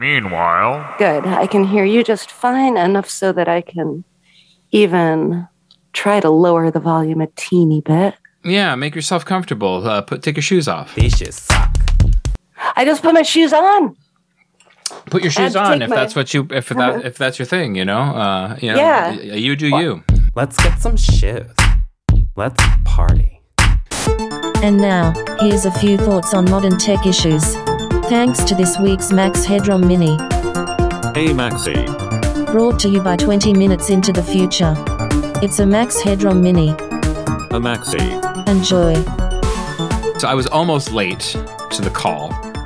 Meanwhile... Good. I can hear you just fine, enough so that I can even try to lower the volume a teeny bit. Yeah, make yourself comfortable. Take your shoes off. These shoes suck. I just put my shoes on. Put your shoes on if that's what you if that's your thing, you know. Yeah. You do you. Let's get some shoes. Let's party. And now, here's a few thoughts on modern tech issues. Thanks to this week's Max Headroom Mini. Hey Maxi. Brought to you by 20 Minutes Into the Future. It's a Max Headroom Mini. A Maxi. Enjoy. So I was almost late to the call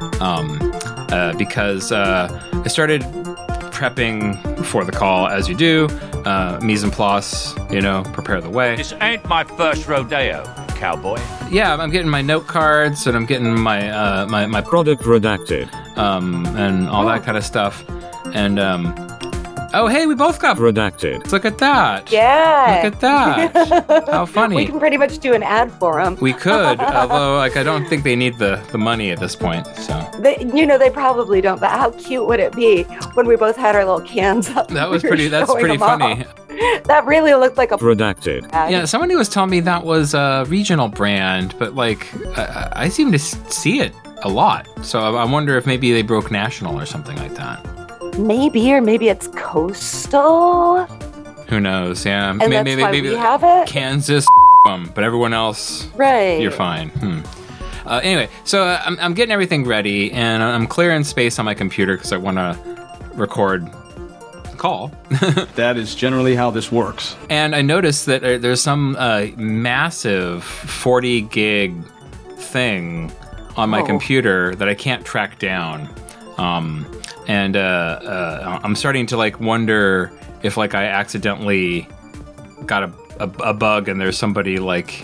because I started prepping for the call, as you do. Mise en place, prepare the way. This ain't my first rodeo, cowboy. Yeah, I'm getting my note cards and I'm getting my my Product redacted. And all that kind of stuff. And oh, hey, we both got redacted. Look at that. Yeah. Look at that. How funny. We can pretty much do an ad for them. We could, although I don't think they need the money at this point. So they probably don't. But how cute would it be when we both had our little cans up? That's pretty funny. That really looked like a redacted. ad. Yeah, somebody was telling me that was a regional brand, but I seem to see it a lot. So I wonder if maybe they broke national or something like that. Maybe, or maybe it's coastal. Who knows? Yeah, And maybe that's why we have it. Kansas, but everyone else, right? You're fine. Anyway, so I'm getting everything ready, and I'm clearing space on my computer because I want to record the call. That is generally how this works. And I noticed that there's some massive 40 gig thing on my computer that I can't track down. And I'm starting to wonder if I accidentally got a bug and there's somebody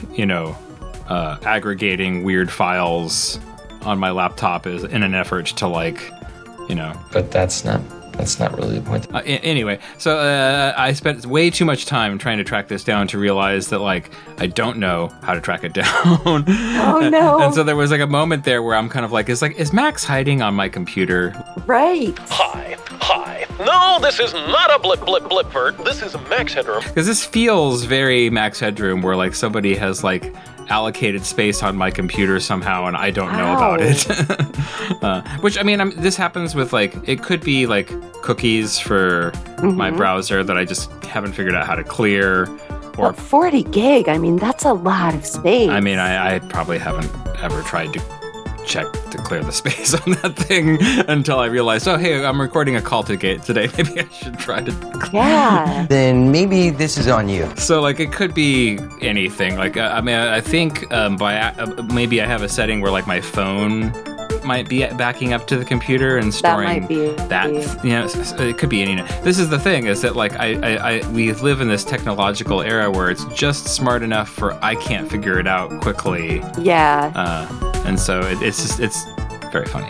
aggregating weird files on my laptop in an effort to But that's not really the point. Anyway, so I spent way too much time trying to track this down to realize that I don't know how to track it down. Oh no! And so there was a moment there where I'm kind of is Max hiding on my computer? Right. Hi. No, this is not a blipper. This is a Max Headroom. Because this feels very Max Headroom, where somebody has allocated space on my computer somehow, and I don't know about it. Which this happens with it could be cookies for my browser that I just haven't figured out how to clear. Or 40 gig. That's a lot of space. I probably haven't ever tried to check to clear the space on that thing until I realized, oh, hey, I'm recording a call today. Maybe I should try to. Yeah. Then maybe this is on you. So, it could be anything. I think maybe I have a setting where, my phone might be backing up to the computer and storing that. It could be any. This is the thing, is that we live in this technological era where it's just smart enough for I can't figure it out quickly. Yeah. And so it's very funny.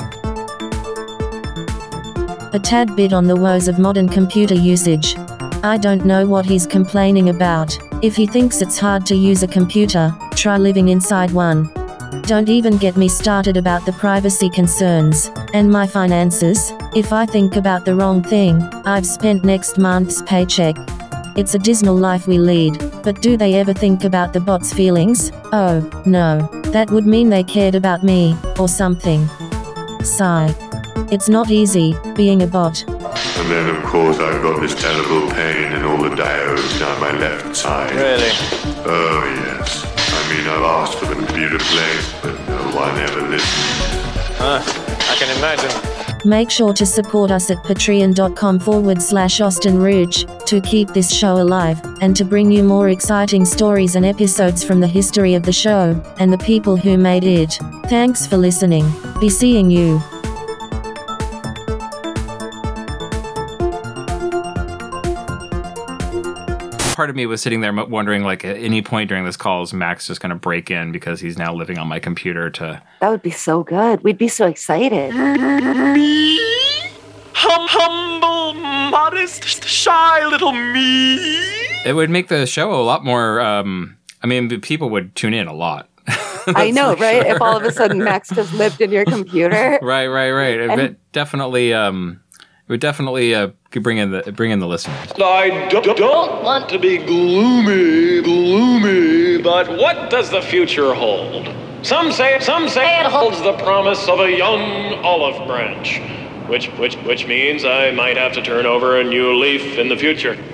A tad bit on the woes of modern computer usage. I don't know what he's complaining about. If he thinks it's hard to use a computer, try living inside one. Don't even get me started about the privacy concerns. And my finances, if I think about the wrong thing, I've spent next month's paycheck. It's a dismal life we lead, but do they ever think about the bot's feelings? Oh, no. That would mean they cared about me, or something. Sigh. It's not easy, being a bot. And then, of course, I've got this terrible pain in all the diodes down my left side. Really? Oh, yes. I've asked for the computer place, but no one ever listens. I can imagine. Make sure to support us at patreon.com/Austin Rouge to keep this show alive, and to bring you more exciting stories and episodes from the history of the show, and the people who made it. Thanks for listening. Be seeing you. Part of me was sitting there wondering, at any point during this call, is Max just going to break in because he's now living on my computer to... That would be so good. We'd be so excited. Me? Humble, modest, shy little me? It would make the show a lot more... people would tune in a lot. I know, right? Sure. If all of a sudden Max just lived in your computer. Right. It definitely... We definitely could bring in the listeners. I don't want to be gloomy, but what does the future hold? Some say it holds the promise of a young olive branch, which means I might have to turn over a new leaf in the future.